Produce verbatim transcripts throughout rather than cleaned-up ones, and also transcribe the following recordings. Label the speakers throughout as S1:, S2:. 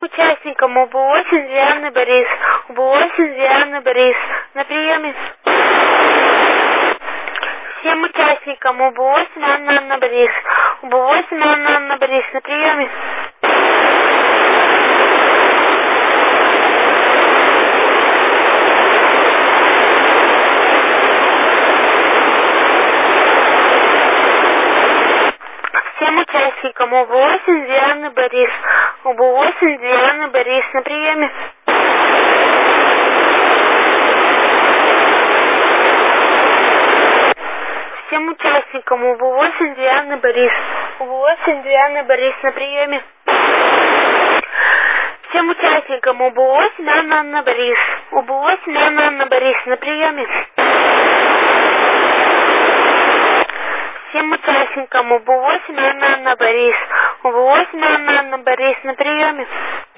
S1: Участникам УБ восемь Дианы Борис. УБ восемь Дианы Борис. На приеме. Всем участникам УБ восемь Анна Анна Борис. УБ восемь Анна Анна Борис. На приеме. Всем участникам УБ восемь Дианы Борис. УБ восемь Дианы Борис. На приеме. Всем участникам УБ восемь Дианы Борис. УБ восемь Дианы Борис. На приеме. Всем участникам УБ восемь Анна Анна Борис. УБ восемь Анна Анна Борис. На приеме. Всем участникам УБ восемь Анна Анна Борис. УБ восемь Анна Анна Борис. На приеме.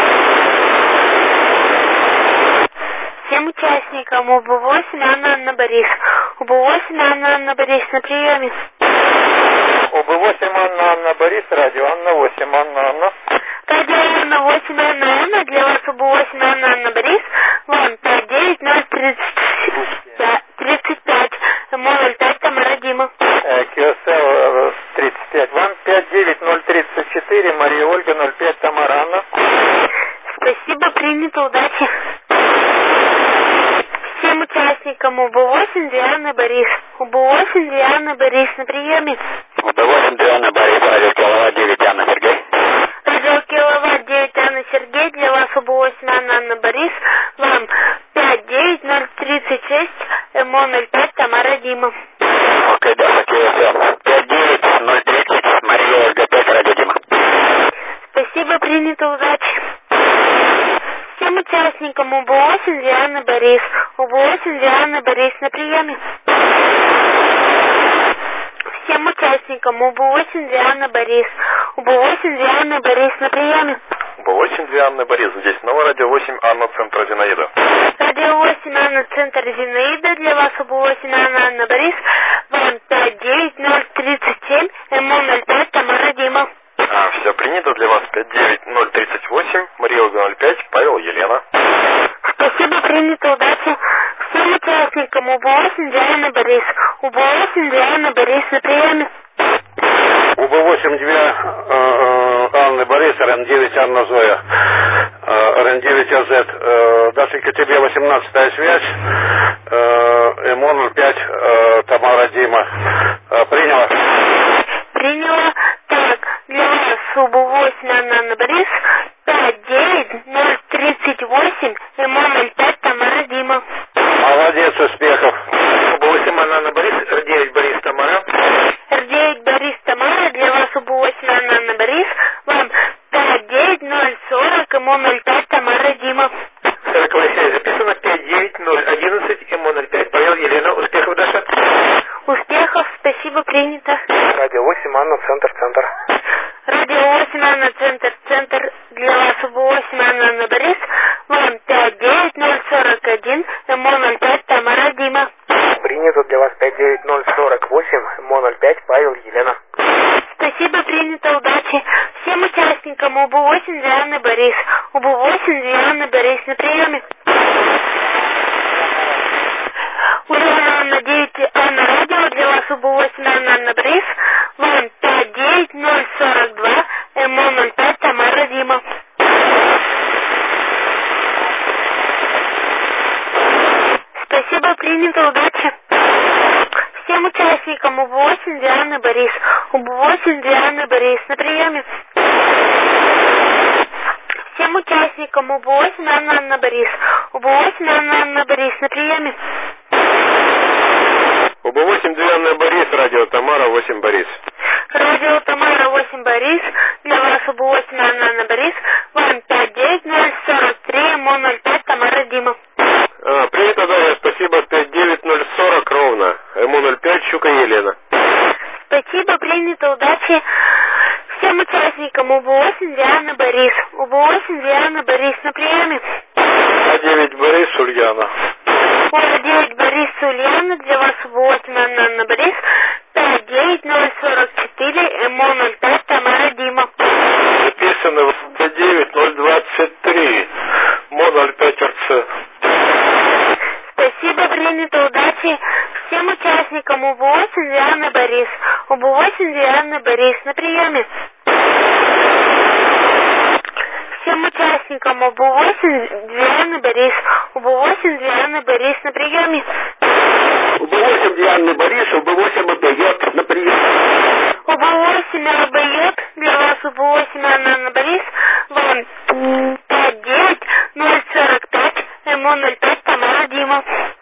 S1: Всем участникам УБ восемь Анна Анна Борис. УБ восемь Анна Анна Борис. На приеме.
S2: УБ восемь Анна Анна Борис, радио Анна восемь Анна Анна.
S1: Радио Анна восемь Анна Анна, для вас УБ восемь Анна Анна Борис. Вон пять девять ноль тридцать пять. ноль пять Тамара Дима.
S2: Киосел тридцать пять. Ван пять девять ноль тридцать четыре. Мария Ольга ноль пять Тамара Анна.
S1: Спасибо, принято, удачи. Всем участникам УБ восемь Дианы Борис. УБ восемь Дианы Борис. На приеме.
S2: УБ восемь Диана Борис, радио Киловатт девять Анна Сергей.
S1: Радио Киловатт девять Анна Сергей, для вас УБ восемь Анна Анна Борис. Вам пять девять ноль тридцать шесть. МО ноль пять Тамара Дима.
S2: Окей, да, Киосел пять девять ноль тридцать. Мария Ольга пять, радио Дима.
S1: Спасибо, принято, удачи. Всем участникам УБ восемь Дианы Борис. УБ восемь Дианы Борис. На приеме. Всем участникам УБ восемь Дианы Борис. УБ восемь Дианы Борис. На приеме.
S2: УБ восемь Дианы Борис. Здесь снова радио восемь Анна, центр Зинаида.
S1: Радио восемь Анна, центр Зинаида. Для вас УБ восемь Анна Анна Борис. Вам пять девять ноль тридцать семь. МО ноль пять Тамара Дима.
S2: А, все принято. Для вас пять девять ноль тридцать восемь. Мария Ольга ноль пять. Павел Елена.
S1: Спасибо, принято, удачи. Всем участникам УБ восемь Диана Борис. УБ восемь Диана Борис. На приеме.
S3: УБ восемь две э, Анны Борис, РН девять Анна Зоя, э, РН девять АЗ, э, Дашенька тебе восемнадцатая связь, э, МО ноль пять э, Тамара Дима. Э, приняла?
S1: Приняла. Так, для вас УБ восемь Анна Анна Борис. пять девять ноль тридцать восемь. МО ноль пять Тамара Дима.
S3: Молодец, успехов.
S2: УБ восемь Анна Анна Борис, Р девять Борис Тамара.
S1: Р девять Борис Тамара, для вас УБ восемь Анна Анна Борис. Вам пять девять ноль сорок. МО ноль пять Тамара Дима.
S2: Сороковая связь записана. пять девять ноль одиннадцать. МО ноль пять Павел Елена. Успехов, Даша.
S1: Успехов, спасибо, принято.
S2: Радио восемь Анна, центр, центр.
S1: Радио восемь Анна, центр, центр. Для вас УБ восемь Анна Анна Борис. Вам пять девять ноль сорок один. МО ноль пять Тамара Дима.
S2: Принято. Для вас пять девять ноль сорок восемь. МО ноль пять Павел Елена.
S1: Спасибо, принято, удачи. Всем участникам УБ восемь Дианы Борис. УБ восемь Дианы Борис. На приеме. Ульяна Анна девять Анна радио. Для вас УБ восемь Анна Анна Борис. Вам пять девять ноль сорок два. МО ноль пять Тамара Дима. Спасибо, принято, удачи. Всем участникам УБ восемь Дианы Борис. УБ восемь Дианы Борис. На приеме. Всем участникам УБ восемь Анна Анна Борис. УБ восемь Анна Анна Борис. На приеме.
S2: УБ восемь Диана Борис, радио Тамара восемь Борис.
S1: Радио Тамара восемь Борис. Для вас УБ восемь Анна Анна Борис. Вам пять девять ноль сорок три. МО ноль пять Тамара Дима.
S2: А, принято, да, спасибо. пять девять ноль сорок ровно. МО ноль пять Щука Елена.
S1: Спасибо, принято, удачи. Всем участникам УБ восемь Диана Борис. УБ восемь Диана Борис. На приеме.
S3: А девять Борис, Ульяна.
S1: А девять Борис, Ульяна. Для вас УБ восемь Анна Анна Борис. пять девять ноль сорок четыре. МО ноль пять Тамара Дима.
S3: Записано в пять девять ноль двадцать тридцать три, модуль пять эр цэ.
S1: Спасибо, принято, удачи. Всем участникам У Б восемь Дианы Борис. У Б восемь Дианы Борис на приеме. Всем участникам У Б восемь Дианы Борис. У Б восемь Дианы Борис на приеме.
S3: У Б восемь Дианы Борис, У Б восемь отдает на приеме.
S1: У Б восемь отдает для вас У Б восемь Анна Борис. Вам пять девять ноль сорок пять М О ноль пять Тамара Дима.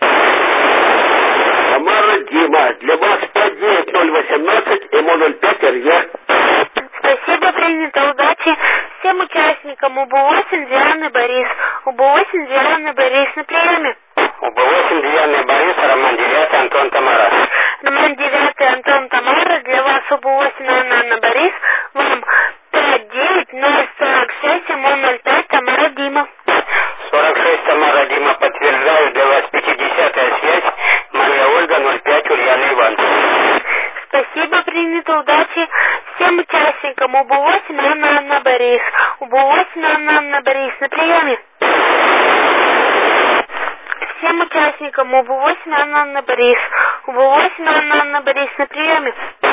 S3: Тамара Дима, для вас пять девять ноль восемнадцать М О ноль пять Р Е.
S1: Спасибо, принято, удачи. Всем участникам У Б восемь Дианы Борис. У Б восемь Дианы Борис на приеме.
S3: У Б восемь Дианы Борис, Роман девятый, Антон Тамара.
S1: Роман девятый, Антон Тамара, для вас У Б восемь Анна Борис. Вам пять девять ноль сорок шесть М О ноль пять Тамара Дима.
S3: сорок шесть Тамара Дима, подтверждаю, для вас пятидесятая связь. Мария Ольга ноль пять Ульяна Иван.
S1: Спасибо, принято, удачи. Всем участникам У Б восемь Анна Анна Борис. У Б восемь Анна Анна Борис на приеме. Всем участникам У Б восемь Анна Анна Борис. У Б восемь Анна Анна Борис на приеме.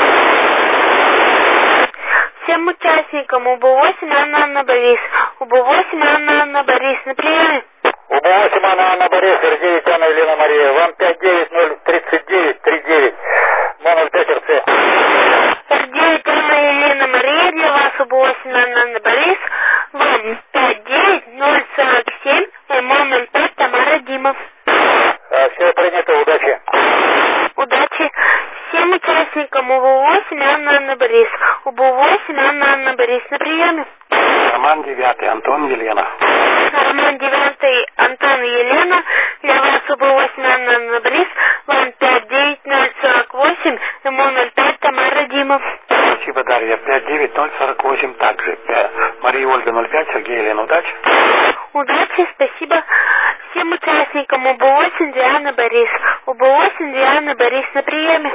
S1: Всем участникам У Б восемь Анна Анна Борис. У Б восемь Анна Анна Борис на приеме.
S2: У Б восемь Анна Анна Борис, Р девять Анна Елена Мария. Вам пять девять ноль тридцать девять тридцать девять М ноль пять Р Ц.
S1: Р девять Анна Елена Мария, для вас У Б восемь Анна Анна Борис. Вам пять девять ноль сорок семь М О ноль пять Тамара Дима.
S2: А, все принято, удачи.
S1: Удачи. Всем участникам У Б восемь Анна Анна Борис. У Б восемь Анна Анна Борис на приеме.
S3: Роман девятый, Антон Елена.
S1: Роман девятый, Антон и Елена, для вас У Б восемь Анна Анна Борис. Вам пять девять ноль сорок восемь М О ноль пять Тамара Дима.
S3: Спасибо, Дарья. пять девять ноль сорок восемь также. Мария Ольга ноль пять, Сергей Елена. Удачи.
S1: Удачи, спасибо. Всем участникам У Б восемь Диана Борис. У Б восемь Диана Борис на приеме.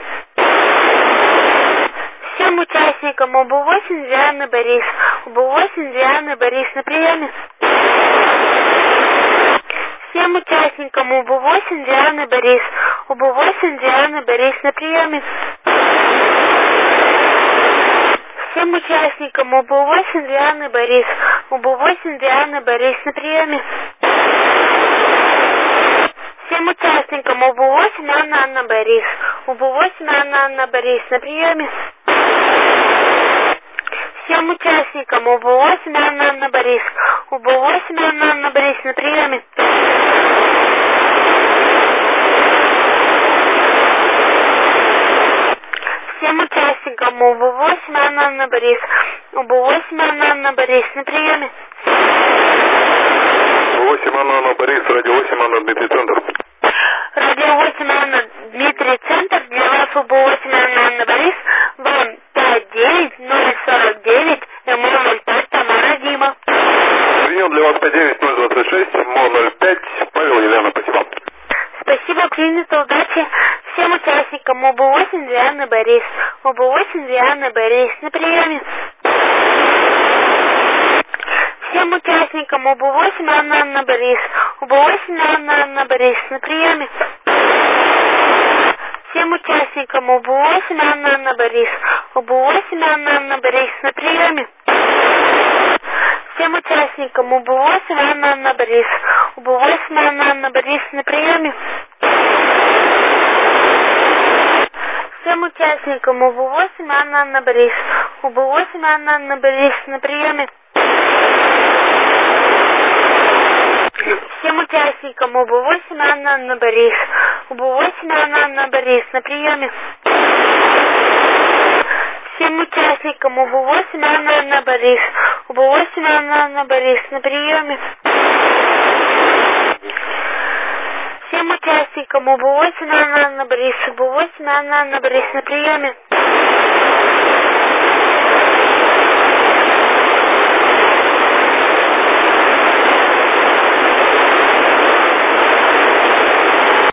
S1: Всем участникам У Б восемь Диана Борис. У Б восемь Диана Борис на приеме. Всем участникам У Б восемь Диана Борис. У Б восемь Диана Борис на приеме. Всем участникам У Б восемь Дианы Борис. У Б восемь Дианы Борис на приеме. Всем участникам У Б восемь Анна Анна Борис. У Б восемь Анна Анна Борис на приеме. Всем участникам У Б восемь Анна Анна Борис. У Б восемь Анна Анна Борис на приеме. Всем участникам У Б восемь Анна Анна Борис. У Б восемь Анна Анна Борис на приеме.
S3: восемь Анна Анна Борис, радио восемь Анна Дмитрий Центр.
S1: Радио восемь Анна Дмитрий Центр, для вас У Б восемь Анна Анна Борис. Вам пять девять ноль сорок девять М О ноль пять Тамара Дима.
S3: Прием для вас пять девять ноль двадцать шесть М О ноль пять Павел Елена. Спасибо.
S1: Спасибо, принято, удачи. Всем участникам У Б восемь Дианы Борис. У Б восемь Дианы Борис на приеме. Всем участникам У Б восемь Анна Анна Борис. У Б восемь Анна Анна Борис на приеме. Всем участникам У Б восемь Анна Анна Борис. У Б восемь Анна Анна Борис на приеме. Всем участникам У Б восемь Анна Анна Борис. У Б восемь Анна Анна Борис на приеме. Всем участникам У Б восемь Анна Анна Борис. У Б восемь Анна Анна Борис на приеме. Всем участникам У Б восемь Анна Анна Борис. У Б восемь Анна Анна Борис на приеме. Всем участникам У Б восемь Анна Анна Борис. У Б восемь Анна Анна Борис на приеме. Всем участникам У Б восемь Анна Анна Борис. У Б восемь Анна Анна Борис на приеме.